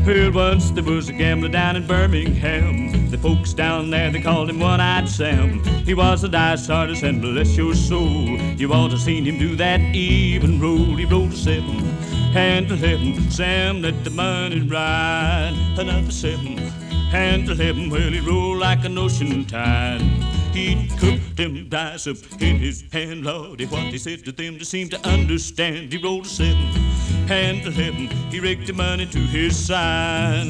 Well, once there was a gambler down in Birmingham. The folks down there, they called him One-Eyed Sam. He was a dice artist, and bless your soul, you ought to seen him do that even roll. He rolled a 7 and 11. Sam let the money ride. Another 7 and 11. Well, he rolled like an ocean tide. He'd cook them dice up in his hand, Lordy, what he said to them, they seemed to understand. He rolled a 7 and 11. He raked the money to his side.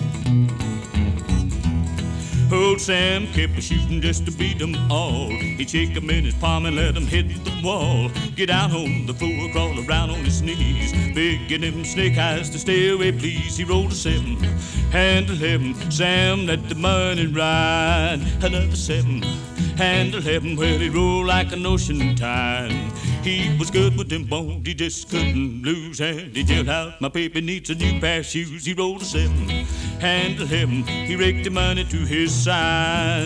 Old Sam kept shooting just to beat them all. He'd shake them in his palm and let them hit the wall. Get out on the floor, crawl around on his knees, begging them snake eyes to stay away, please. He rolled a 7 and 11. Sam let the money ride. Another 7 and 11. Well, he rolled like an ocean tide. He was good with them bones, he just couldn't lose. And he yelled out, my baby needs a new pair of shoes. He rolled a 7 and 11. He raked the money to his side.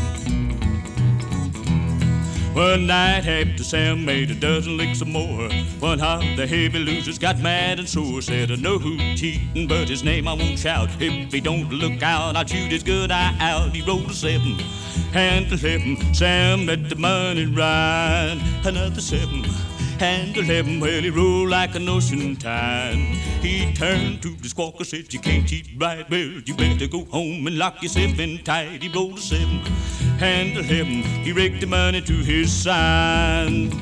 One night after Sam made a dozen licks or more, one of the heavy losers got mad and sore. Said, I know who's cheating, but his name I won't shout. If he don't look out, I'll shoot his good eye out. He rolled a 7 and 11. Sam let the money ride. Another 7 and 11. Well, he rolled like an ocean tide. He turned to the squawker, said, you can't cheat right. Well, you better go home and lock yourself in tight. He rolled a 7 and 11. He raked the money to his side.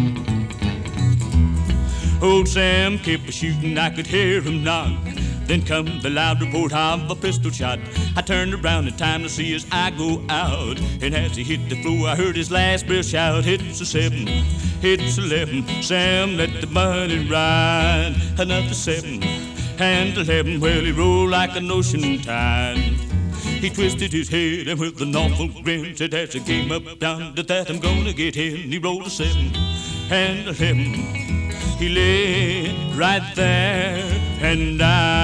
Old Sam kept shooting, I could hear him knock. Then come the loud report of a pistol shot. I turned around in time to see his eye go out. And as he hit the floor, I heard his last breath shout, it's a 7, it's 11. Sam let the money ride. Another 7 and 11. Well, he rolled like an ocean tide. He twisted his head and with an awful grin said as he came up down to that, I'm gonna get him. He rolled a 7 and 11. He lay right there and died.